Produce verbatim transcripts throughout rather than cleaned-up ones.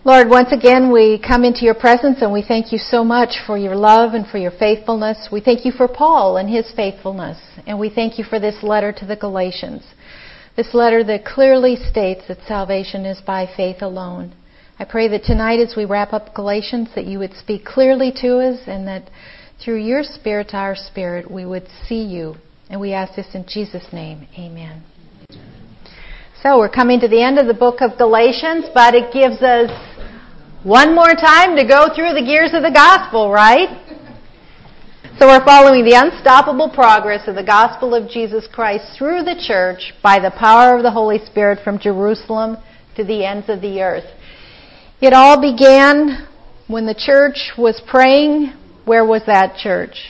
Lord, once again we come into your presence and we thank you so much for your love and for your faithfulness. We thank you for Paul and his faithfulness. And we thank you for this letter to the Galatians. This letter that clearly states that salvation is by faith alone. I pray that tonight as we wrap up Galatians that you would speak clearly to us and that through your spirit to our spirit we would see you. And we ask this in Jesus' name. Amen. So we're coming to the end of the book of Galatians, but it gives us one more time to go through the gears of the gospel, right? So we're following the unstoppable progress of the gospel of Jesus Christ through the church by the power of the Holy Spirit from Jerusalem to the ends of the earth. It all began when the church was praying. Where was that church?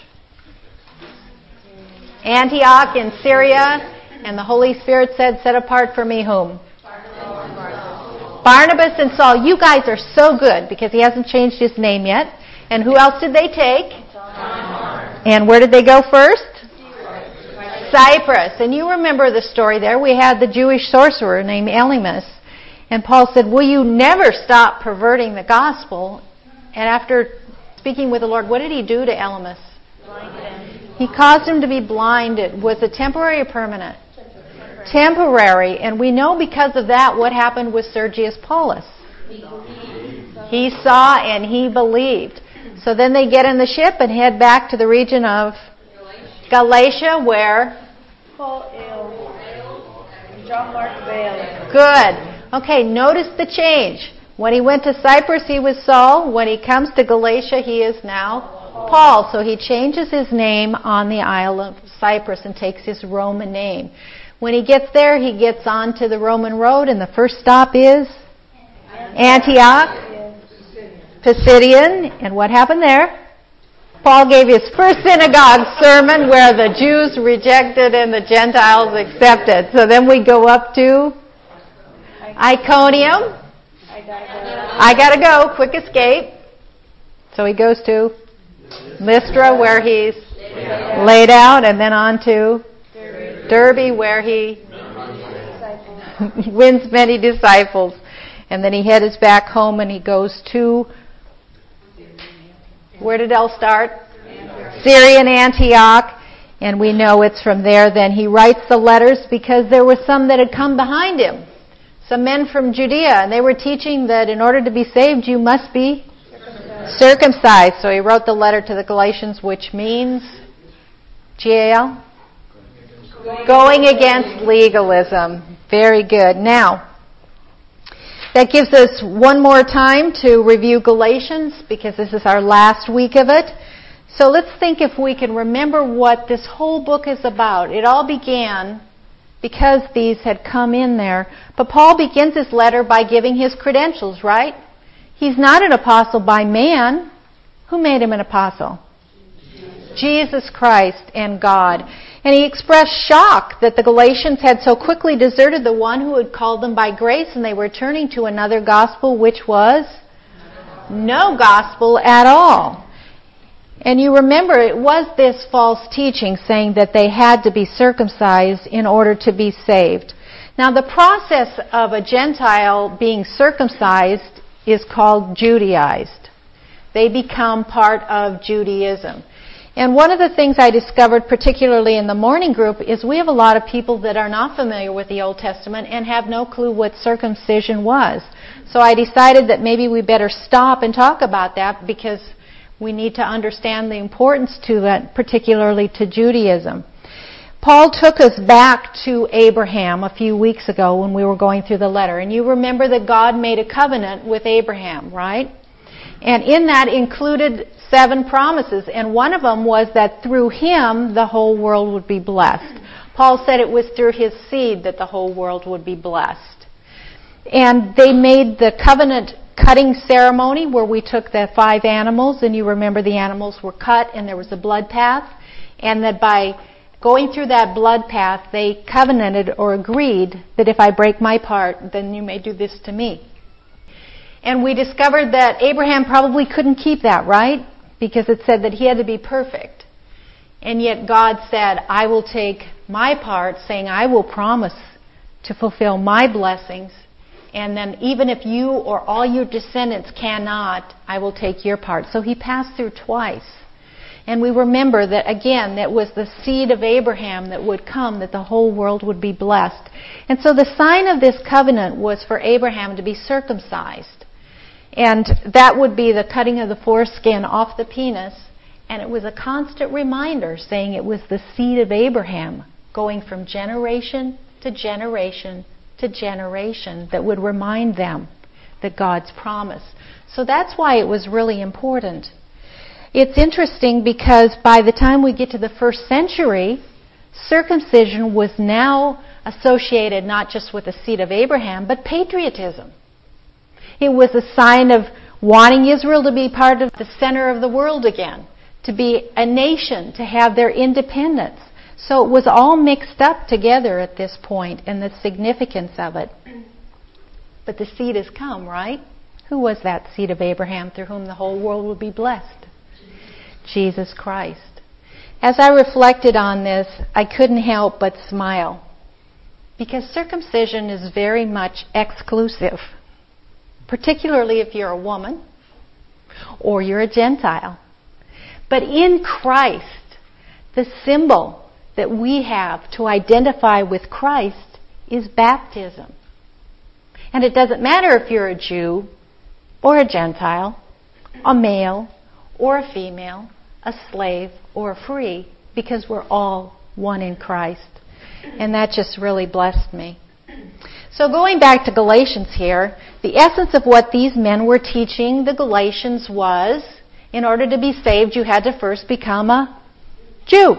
Antioch in Syria. And the Holy Spirit said, set apart for me whom? Barnabas and Saul. You guys are so good because he hasn't changed his name yet. And who else did they take? And where did they go first? Cyprus. And you remember the story there. We had the Jewish sorcerer named Elymas. And Paul said, will you never stop perverting the gospel? And after speaking with the Lord, what did he do to Elymas? He caused him to be blinded. Was it temporary or permanent? Temporary. And we know because of that what happened with Sergius Paulus. He saw and he believed. So then they get in the ship and head back to the region of Galatia, where? Paul and John Mark Vale. Good. Okay, notice the change. When he went to Cyprus, he was Saul. When he comes to Galatia, he is now Paul. So he changes his name on the Isle of Cyprus and takes his Roman name. When he gets there, he gets onto the Roman road, and the first stop is Antioch, Pisidian. And what happened there? Paul gave his first synagogue sermon where the Jews rejected and the Gentiles accepted. So then we go up to Iconium. I gotta go. Quick escape. So he goes to Lystra, where he's laid out, and then on to Derbe, where he wins many disciples. And then he heads back home and he goes to, where did it all start? Syrian Antioch. And we know it's from there. Then he writes the letters because there were some that had come behind him. Some men from Judea. And they were teaching that in order to be saved, you must be circumcised. So he wrote the letter to the Galatians, which means, G A L? Going against legalism. Very good. Now, that gives us one more time to review Galatians because this is our last week of it. So let's think if we can remember what this whole book is about. It all began because these had come in there. But Paul begins his letter by giving his credentials, right? He's not an apostle by man. Who made him an apostle? Jesus Christ and God. And he expressed shock that the Galatians had so quickly deserted the one who had called them by grace and they were turning to another gospel, which was no gospel at all. And you remember it was this false teaching saying that they had to be circumcised in order to be saved. Now the process of a Gentile being circumcised is called Judaized. They become part of Judaism. And one of the things I discovered, particularly in the morning group, is we have a lot of people that are not familiar with the Old Testament and have no clue what circumcision was. So I decided that maybe we better stop and talk about that because we need to understand the importance to that, particularly to Judaism. Paul took us back to Abraham a few weeks ago when we were going through the letter. And you remember that God made a covenant with Abraham, right? And in that included seven promises. And one of them was that through him the whole world would be blessed. Paul said it was through his seed that the whole world would be blessed. And they made the covenant cutting ceremony where we took the five animals. And you remember the animals were cut and there was a blood path. And that by going through that blood path, they covenanted or agreed that if I break my part, then you may do this to me. And we discovered that Abraham probably couldn't keep that, right? Because it said that he had to be perfect. And yet God said, I will take my part, saying I will promise to fulfill my blessings And then even if you or all your descendants cannot, I will take your part. So he passed through twice. And we remember that, again, that was the seed of Abraham that would come, that the whole world would be blessed. And so the sign of this covenant was for Abraham to be circumcised. And that would be the cutting of the foreskin off the penis. And it was a constant reminder saying it was the seed of Abraham going from generation to generation to generation that would remind them that God's promise. So that's why it was really important. It's interesting because by the time we get to the first century, circumcision was now associated not just with the seed of Abraham, but patriotism. It was a sign of wanting Israel to be part of the center of the world again, to be a nation, to have their independence. So it was all mixed up together at this point and the significance of it. But the seed has come, right? Who was that seed of Abraham through whom the whole world would be blessed? Jesus Christ. As I reflected on this, I couldn't help but smile. Because circumcision is very much exclusive. Particularly if you're a woman or you're a Gentile. But in Christ, the symbol that we have to identify with Christ is baptism. And it doesn't matter if you're a Jew or a Gentile, a male or a female, a slave or a free, because we're all one in Christ. And that just really blessed me. So going back to Galatians here, the essence of what these men were teaching the Galatians was, in order to be saved, you had to first become a Jew.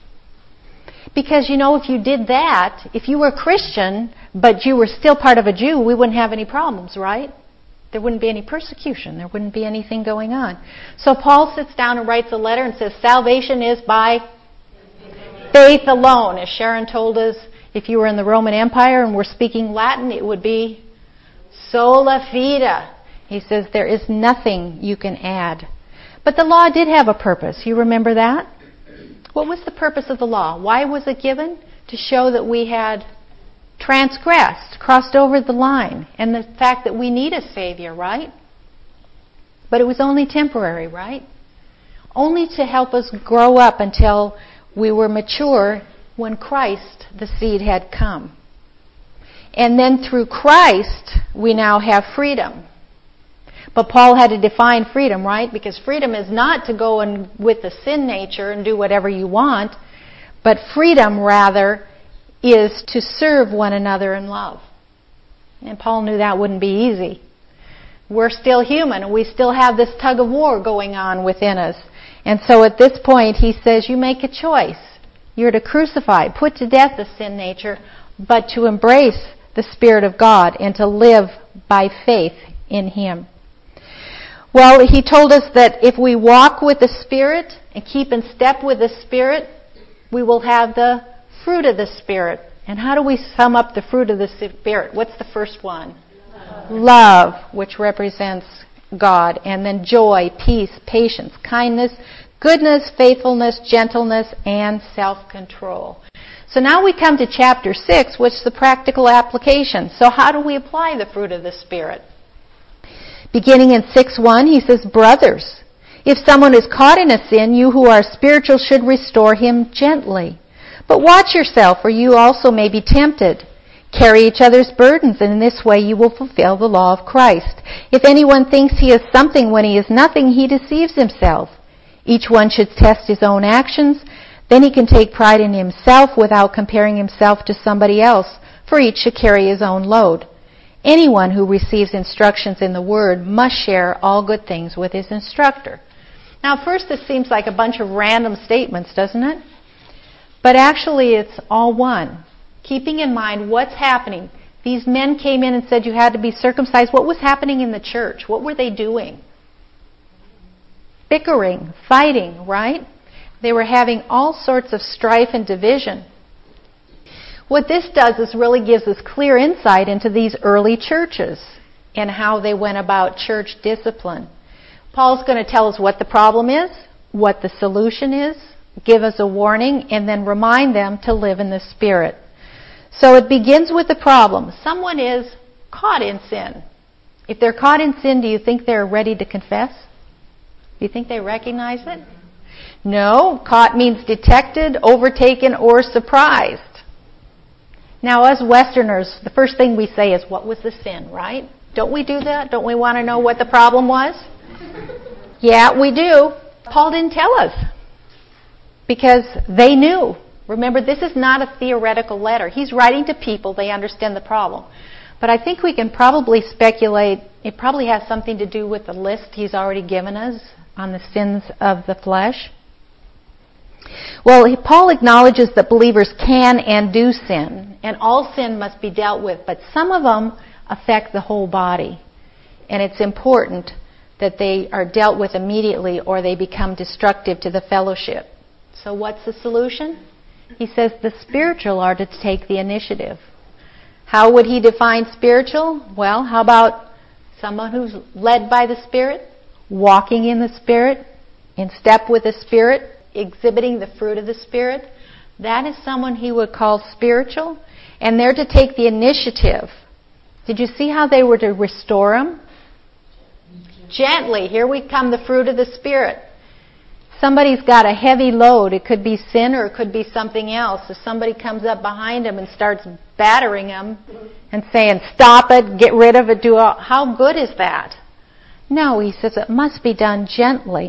Because, you know, if you did that, if you were Christian, but you were still part of a Jew, we wouldn't have any problems, right? There wouldn't be any persecution. There wouldn't be anything going on. So Paul sits down and writes a letter and says, salvation is by faith alone. As Sharon told us, if you were in the Roman Empire and were speaking Latin, it would be sola fide. He says there is nothing you can add. But the law did have a purpose. You remember that? What was the purpose of the law? Why was it given? To show that we had transgressed, crossed over the line, and the fact that we need a Savior, right? But it was only temporary, right? Only to help us grow up until we were mature when Christ, the seed, had come. And then through Christ, we now have freedom. But Paul had to define freedom, right? Because freedom is not to go in with the sin nature and do whatever you want, but freedom, rather, is to serve one another in love. And Paul knew that wouldn't be easy. We're still human, and we still have this tug of war going on within us. And so at this point, he says, you make a choice. You're to crucify, put to death the sin nature, but to embrace the Spirit of God and to live by faith in Him. Well, he told us that if we walk with the Spirit and keep in step with the Spirit, we will have the fruit of the Spirit. And how do we sum up the fruit of the Spirit? What's the first one? Love, Love, which represents God. And then joy, peace, patience, kindness, goodness, faithfulness, gentleness, and self-control. So now we come to chapter six, which is the practical application. So how do we apply the fruit of the Spirit? Beginning in six one, he says, brothers, if someone is caught in a sin, you who are spiritual should restore him gently. But watch yourself, or you also may be tempted. Carry each other's burdens, and in this way you will fulfill the law of Christ. If anyone thinks he is something when he is nothing, he deceives himself. Each one should test his own actions. Then he can take pride in himself without comparing himself to somebody else, for each should carry his own load. Anyone who receives instructions in the Word must share all good things with his instructor. Now, at first this seems like a bunch of random statements, doesn't it? But actually it's all one. Keeping in mind what's happening. These men came in and said you had to be circumcised. What was happening in the church? What were they doing? Bickering, fighting, right? They were having all sorts of strife and division. What this does is really gives us clear insight into these early churches and how they went about church discipline. Paul's going to tell us what the problem is, what the solution is, give us a warning, and then remind them to live in the Spirit. So it begins with the problem. Someone is caught in sin. If they're caught in sin, do you think they're ready to confess? Do you think they recognize it? No. Caught means detected, overtaken, or surprised. Now, as Westerners, the first thing we say is, what was the sin, right? Don't we do that? Don't we want to know what the problem was? Yeah, we do. Paul didn't tell us because they knew. Remember, this is not a theoretical letter. He's writing to people. They understand the problem. But I think we can probably speculate it probably has something to do with the list he's already given us on the sins of the flesh. Well, Paul acknowledges that believers can and do sin, and all sin must be dealt with, but some of them affect the whole body. And it's important that they are dealt with immediately or they become destructive to the fellowship. So what's the solution? He says the spiritual are to take the initiative. How would he define spiritual? Well, how about someone who's led by the Spirit, walking in the Spirit, in step with the Spirit, exhibiting the fruit of the Spirit? That is someone he would call spiritual, and they're to take the initiative. Did you see how they were to restore him? Gently. Here we come, the fruit of the Spirit. Somebody's got a heavy load. It could be sin or it could be something else. If somebody comes up behind him and starts battering him and saying, stop it, get rid of it, do all, how good is that? No, he says it must be done gently.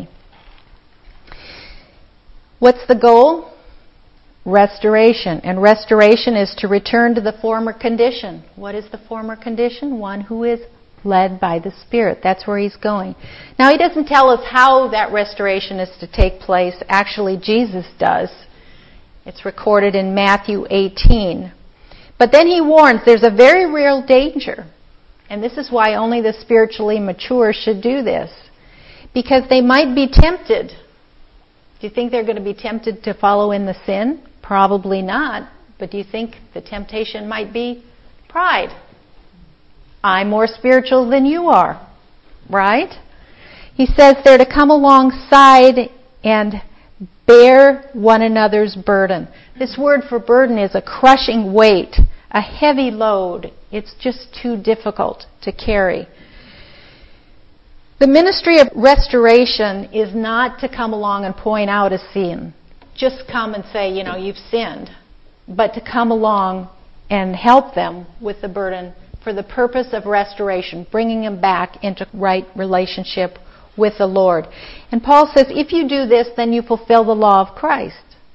What's the goal? Restoration. And restoration is to return to the former condition. What is the former condition? One who is led by the Spirit. That's where he's going. Now, he doesn't tell us how that restoration is to take place. Actually, Jesus does. It's recorded in Matthew eighteen. But then he warns there's a very real danger. And this is why only the spiritually mature should do this. Because they might be tempted. Do you think they're going to be tempted to follow in the sin? Probably not. But do you think the temptation might be pride? I'm more spiritual than you are. Right? He says they're to come alongside and bear one another's burden. This word for burden is a crushing weight, a heavy load. It's just too difficult to carry. The ministry of restoration is not to come along and point out a sin. Just come and say, you know, you've sinned. But to come along and help them with the burden for the purpose of restoration, bringing them back into right relationship with the Lord. And Paul says, if you do this, then you fulfill the law of Christ.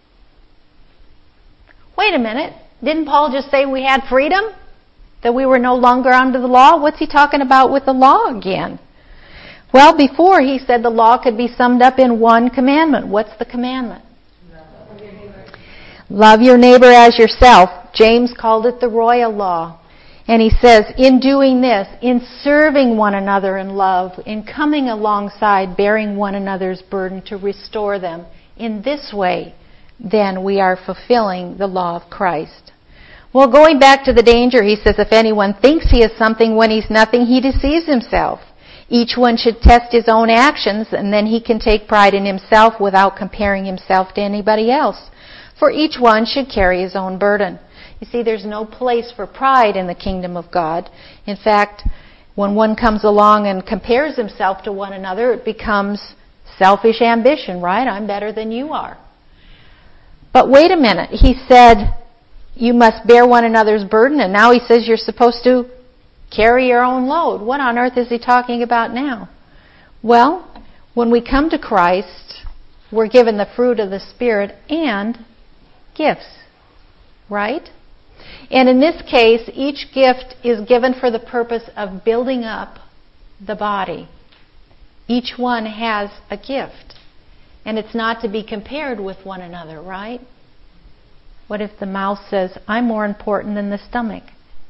Wait a minute. Didn't Paul just say we had freedom? That we were no longer under the law? What's he talking about with the law again? Well, before he said the law could be summed up in one commandment. What's the commandment? Love your neighbor, Love your neighbor as yourself. James called it the royal law. And he says, in doing this, in serving one another in love, in coming alongside, bearing one another's burden to restore them, in this way, then we are fulfilling the law of Christ. Well, going back to the danger, he says, if anyone thinks he is something when he's nothing, he deceives himself. Each one should test his own actions, and then he can take pride in himself without comparing himself to anybody else. For each one should carry his own burden. You see, there's no place for pride in the kingdom of God. In fact, when one comes along and compares himself to one another, it becomes selfish ambition, right? I'm better than you are. But wait a minute. He said, you must bear one another's burden, and now he says you're supposed to carry your own load. What on earth is he talking about now? Well, when we come to Christ, we're given the fruit of the Spirit and gifts, right? And in this case, each gift is given for the purpose of building up the body. Each one has a gift. And it's not to be compared with one another, right? What if the mouth says, I'm more important than the stomach?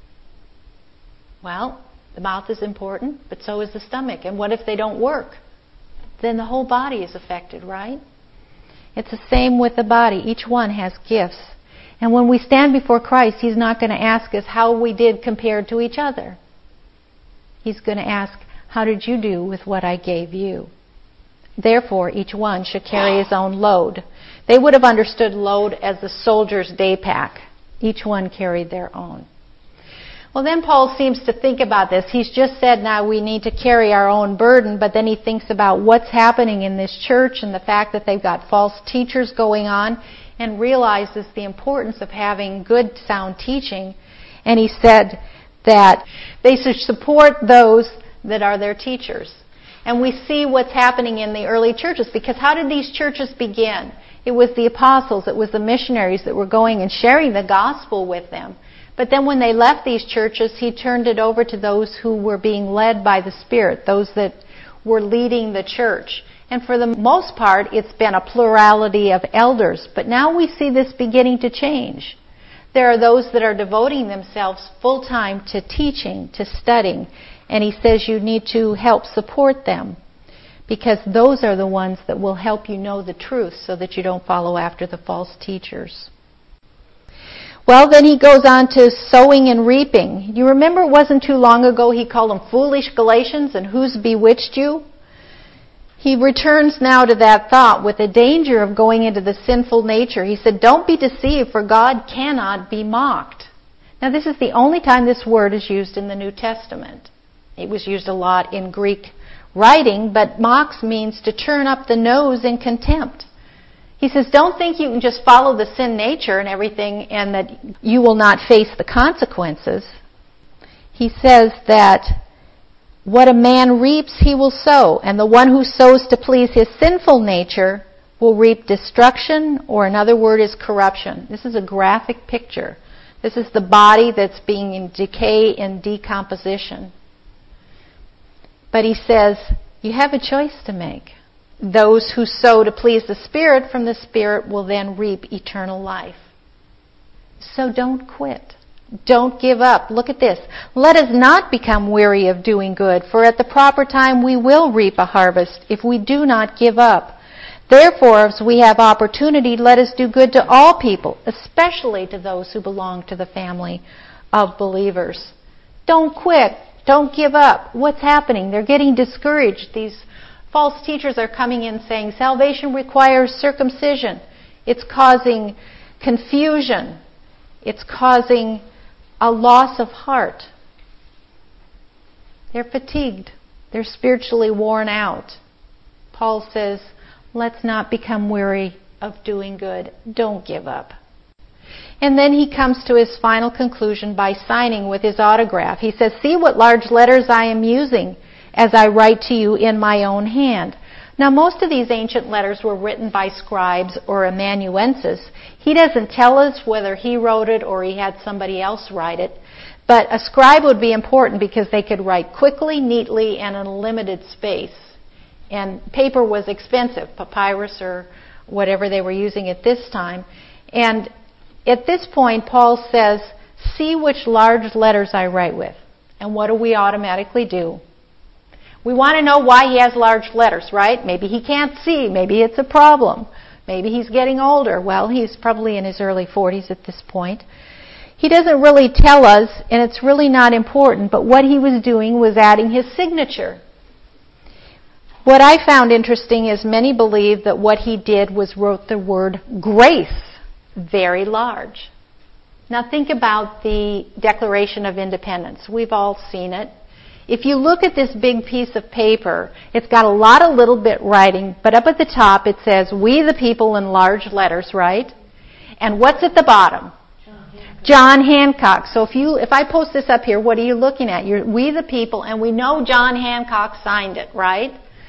Well, the mouth is important, but so is the stomach. And what if they don't work? Then the whole body is affected, right? It's the same with the body. Each one has gifts. And when we stand before Christ, He's not going to ask us how we did compared to each other. He's going to ask, how did you do with what I gave you? Therefore, each one should carry his own load. They would have understood load as the soldier's day pack. Each one carried their own. Well, then Paul seems to think about this. He's just said now we need to carry our own burden, but then he thinks about what's happening in this church and the fact that they've got false teachers going on, and realizes the importance of having good, sound teaching. And he said that they should support those that are their teachers. And we see what's happening in the early churches, because how did these churches begin? It was the apostles, it was the missionaries that were going and sharing the gospel with them. But then when they left these churches, he turned it over to those who were being led by the Spirit, those that were leading the church. And for the most part, it's been a plurality of elders. But now we see this beginning to change. There are those that are devoting themselves full-time to teaching, to studying. And he says you need to help support them, because those are the ones that will help you know the truth so that you don't follow after the false teachers. Well, then he goes on to sowing and reaping. You remember it wasn't too long ago he called them foolish Galatians and who's bewitched you? He returns now to that thought with the danger of going into the sinful nature. He said, don't be deceived, for God cannot be mocked. Now, this is the only time this word is used in the New Testament. It was used a lot in Greek writing, but mocks means to turn up the nose in contempt. He says, don't think you can just follow the sin nature and everything and that you will not face the consequences. He says that what a man reaps, he will sow, and the one who sows to please his sinful nature will reap destruction, or another word is corruption. This is a graphic picture. This is the body that's being in decay and decomposition. But he says, you have a choice to make. Those who sow to please the Spirit from the Spirit will then reap eternal life. So don't quit. Don't give up. Look at this. Let us not become weary of doing good, for at the proper time we will reap a harvest if we do not give up. Therefore, as we have opportunity, let us do good to all people, especially to those who belong to the family of believers. Don't quit. Don't give up. What's happening? They're getting discouraged. These false teachers are coming in saying salvation requires circumcision. It's causing confusion. It's causing a loss of heart. They're fatigued. They're spiritually worn out. Paul says, let's not become weary of doing good. Don't give up. And then he comes to his final conclusion by signing with his autograph. He says, see what large letters I am using as I write to you in my own hand. Now, most of these ancient letters were written by scribes or amanuenses. He doesn't tell us whether he wrote it or he had somebody else write it. But a scribe would be important because they could write quickly, neatly, and in a limited space. And paper was expensive, papyrus or whatever they were using at this time. And at this point, Paul says, see which large letters I write with. And what do we automatically do? We want to know why he has large letters, right? Maybe he can't see. Maybe it's a problem. Maybe he's getting older. Well, he's probably in his early forties at this point. He doesn't really tell us, and it's really not important, but what he was doing was adding his signature. What I found interesting is many believe that what he did was wrote the word grace very large. Now think about the Declaration of Independence. We've all seen it. If you look at this big piece of paper, it's got a lot of little bit writing, but up at the top it says, we the people in large letters, right? And what's at the bottom? John Hancock. John Hancock. So if you, if I post this up here, what are you looking at? You're, we the people, and we know John Hancock signed it, right?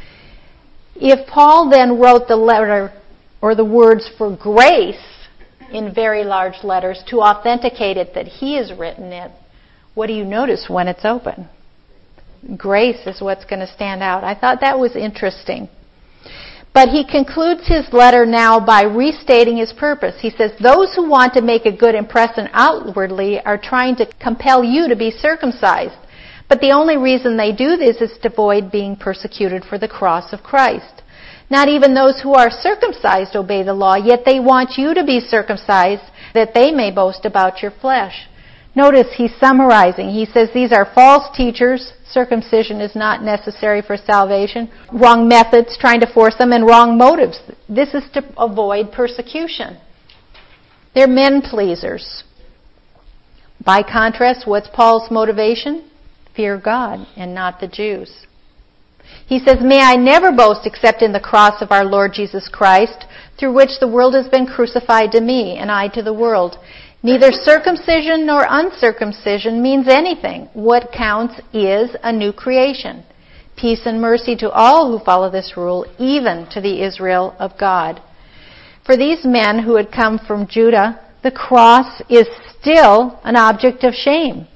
If Paul then wrote the letter or the words for grace in very large letters to authenticate it that he has written it, what do you notice when it's open? Grace is what's going to stand out. I thought that was interesting. But he concludes his letter now by restating his purpose. He says, those who want to make a good impression outwardly are trying to compel you to be circumcised. But the only reason they do this is to avoid being persecuted for the cross of Christ. Not even those who are circumcised obey the law, yet they want you to be circumcised that they may boast about your flesh. Notice he's summarizing. He says these are false teachers. Circumcision is not necessary for salvation. Wrong methods, trying to force them, and wrong motives. This is to avoid persecution. They're men pleasers. By contrast, what's Paul's motivation? Fear God and not the Jews. He says, may I never boast except in the cross of our Lord Jesus Christ, through which the world has been crucified to me and I to the world. Neither circumcision nor uncircumcision means anything. What counts is a new creation. Peace and mercy to all who follow this rule, even to the Israel of God. For these men who had come from Judah, the cross is still an object of shame.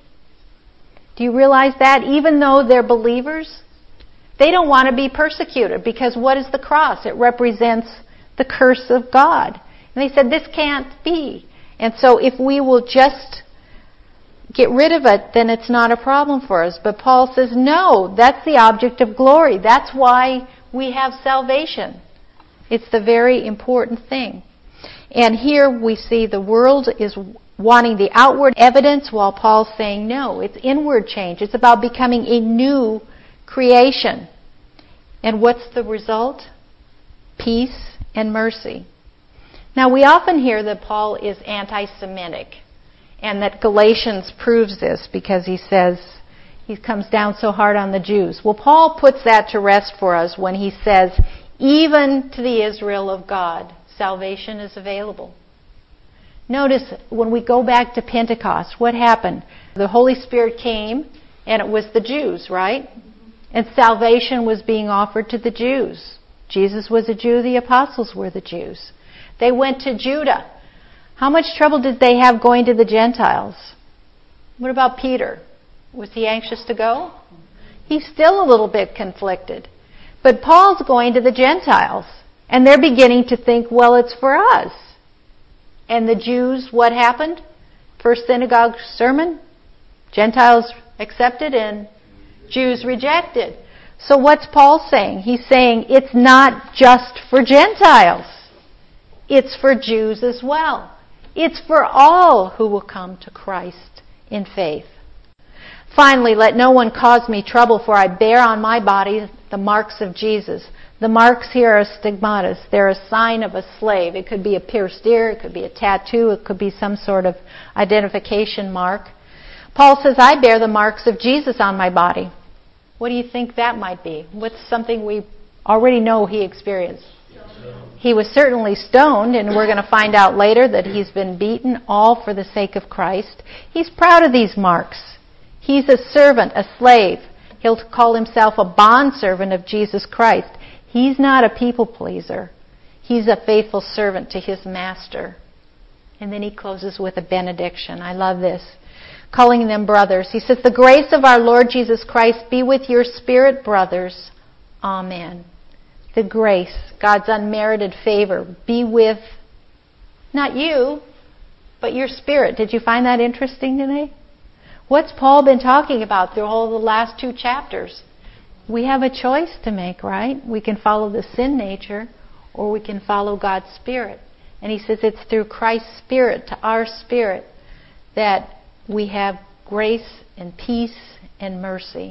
Do you realize that? Even though they're believers, they don't want to be persecuted, because what is the cross? It represents the curse of God. And they said, this can't be. And so if we will just get rid of it, then it's not a problem for us. But Paul says, no, that's the object of glory. That's why we have salvation. It's the very important thing. And here we see the world is wanting the outward evidence, while Paul's saying, no, it's inward change. It's about becoming a new creation. And what's the result? Peace and mercy. Now, we often hear that Paul is anti-Semitic, and that Galatians proves this because he says he comes down so hard on the Jews. Well, Paul puts that to rest for us when he says, even to the Israel of God, salvation is available. Notice when we go back to Pentecost, what happened? The Holy Spirit came, and it was the Jews, right? And salvation was being offered to the Jews. Jesus was a Jew, the apostles were the Jews. They went to Judah. How much trouble did they have going to the Gentiles? What about Peter? Was he anxious to go? He's still a little bit conflicted. But Paul's going to the Gentiles, and they're beginning to think, well, it's for us. And the Jews, what happened? First synagogue sermon, Gentiles accepted and Jews rejected. So what's Paul saying? He's saying it's not just for Gentiles. It's for Jews as well. It's for all who will come to Christ in faith. Finally, let no one cause me trouble, for I bear on my body the marks of Jesus. The marks here are stigmatas. They're a sign of a slave. It could be a pierced ear, it could be a tattoo, it could be some sort of identification mark. Paul says, I bear the marks of Jesus on my body. What do you think that might be? What's something we already know he experienced? He was certainly stoned, and we're going to find out later that he's been beaten, all for the sake of Christ. He's proud of these marks. He's a servant, a slave. He'll call himself a bondservant of Jesus Christ. He's not a people pleaser. He's a faithful servant to his master. And then he closes with a benediction. I love this. Calling them brothers. He says, the grace of our Lord Jesus Christ be with your spirit, brothers. Amen. The grace, God's unmerited favor, be with not you, but your spirit. Did you find that interesting today? What's Paul been talking about through all the last two chapters? We have a choice to make, right? We can follow the sin nature, or we can follow God's Spirit. And he says it's through Christ's Spirit to our spirit that we have grace and peace and mercy.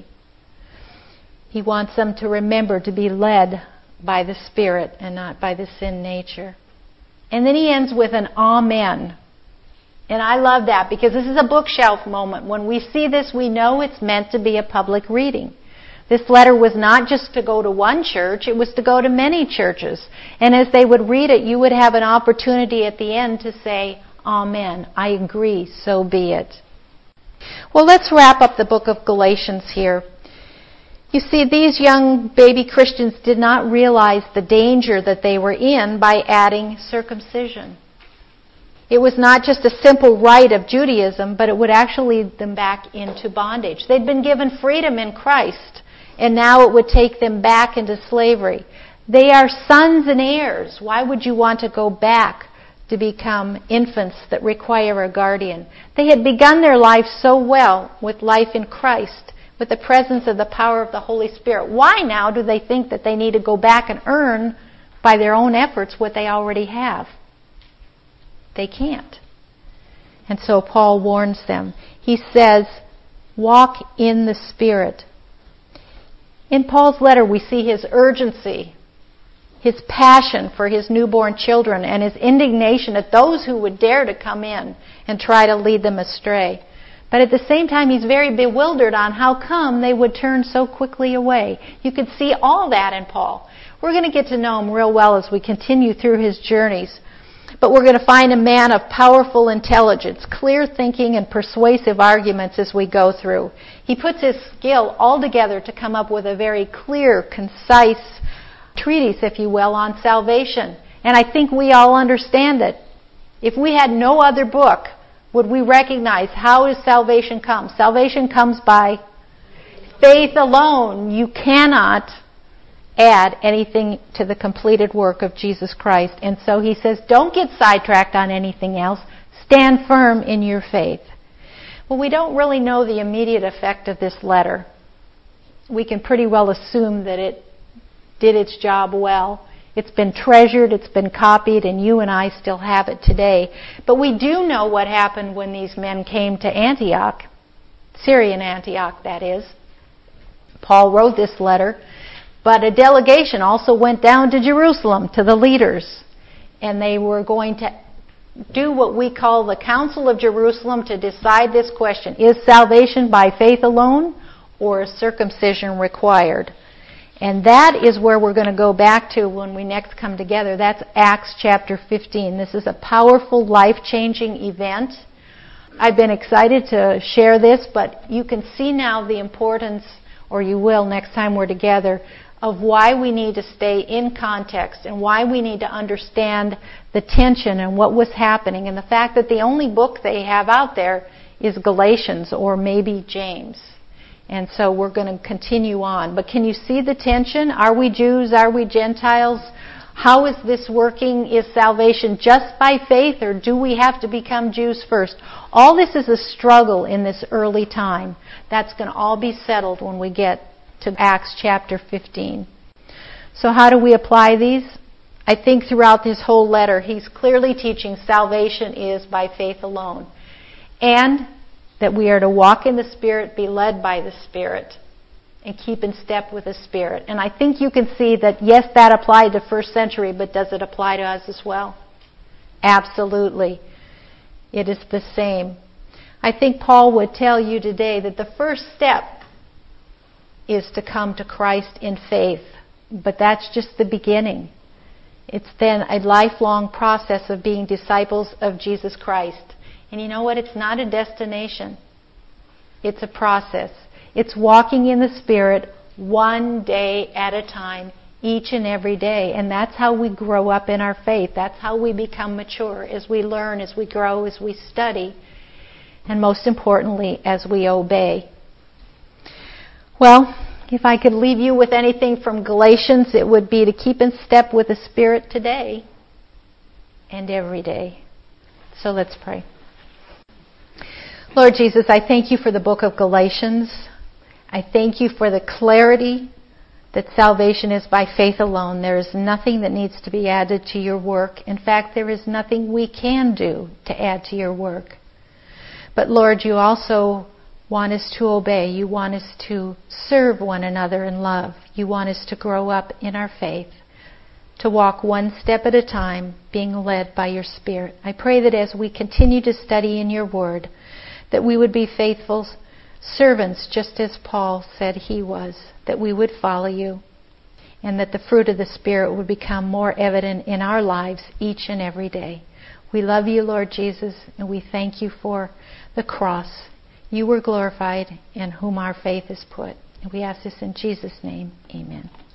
He wants them to remember to be led by the Spirit and not by the sin nature. And then he ends with an amen. And I love that because this is a bookshelf moment. When we see this, we know it's meant to be a public reading. This letter was not just to go to one church, it was to go to many churches. And as they would read it, you would have an opportunity at the end to say, amen, I agree, so be it. Well, let's wrap up the book of Galatians here. You see, these young baby Christians did not realize the danger that they were in by adding circumcision. It was not just a simple rite of Judaism, but it would actually lead them back into bondage. They'd been given freedom in Christ, and now it would take them back into slavery. They are sons and heirs. Why would you want to go back to become infants that require a guardian? They had begun their life so well with life in Christ, with the presence of the power of the Holy Spirit. Why now do they think that they need to go back and earn by their own efforts what they already have? They can't. And so Paul warns them. He says, walk in the Spirit. In Paul's letter, we see his urgency, his passion for his newborn children, and his indignation at those who would dare to come in and try to lead them astray. But at the same time, he's very bewildered on how come they would turn so quickly away. You could see all that in Paul. We're going to get to know him real well as we continue through his journeys. But we're going to find a man of powerful intelligence, clear thinking, and persuasive arguments as we go through. He puts his skill all together to come up with a very clear, concise treatise, if you will, on salvation. And I think we all understand it. If we had no other book, would we recognize how does salvation come? Salvation comes by faith alone. You cannot add anything to the completed work of Jesus Christ. And so he says, don't get sidetracked on anything else. Stand firm in your faith. Well, we don't really know the immediate effect of this letter. We can pretty well assume that it did its job well. It's been treasured, it's been copied, and you and I still have it today. But we do know what happened when these men came to Antioch, Syrian Antioch, that is. Paul wrote this letter, but a delegation also went down to Jerusalem to the leaders, and they were going to do what we call the Council of Jerusalem to decide this question: is salvation by faith alone, or is circumcision required? And that is where we're going to go back to when we next come together. That's Acts chapter fifteen. This is a powerful, life-changing event. I've been excited to share this, but you can see now the importance, or you will next time we're together, of why we need to stay in context and why we need to understand the tension and what was happening, and the fact that the only book they have out there is Galatians or maybe James. And so we're going to continue on. But can you see the tension? Are we Jews? Are we Gentiles? How is this working? Is salvation just by faith, or do we have to become Jews first? All this is a struggle in this early time. That's going to all be settled when we get to Acts chapter fifteen. So how do we apply these? I think throughout this whole letter, he's clearly teaching salvation is by faith alone. And that we are to walk in the Spirit, be led by the Spirit, and keep in step with the Spirit. And I think you can see that, yes, that applied to first century, but does it apply to us as well? Absolutely. It is the same. I think Paul would tell you today that the first step is to come to Christ in faith, but that's just the beginning. It's then a lifelong process of being disciples of Jesus Christ. And you know what? It's not a destination. It's a process. It's walking in the Spirit one day at a time, each and every day. And that's how we grow up in our faith. That's how we become mature, as we learn, as we grow, as we study, and most importantly, as we obey. Well, if I could leave you with anything from Galatians, it would be to keep in step with the Spirit today and every day. So let's pray. Lord Jesus, I thank you for the book of Galatians. I thank you for the clarity that salvation is by faith alone. There is nothing that needs to be added to your work. In fact, there is nothing we can do to add to your work. But Lord, you also want us to obey. You want us to serve one another in love. You want us to grow up in our faith, to walk one step at a time, being led by your Spirit. I pray that as we continue to study in your word, that we would be faithful servants, just as Paul said he was, that we would follow you, and that the fruit of the Spirit would become more evident in our lives each and every day. We love you, Lord Jesus, and we thank you for the cross. You were glorified, in whom our faith is put. And we ask this in Jesus' name. Amen.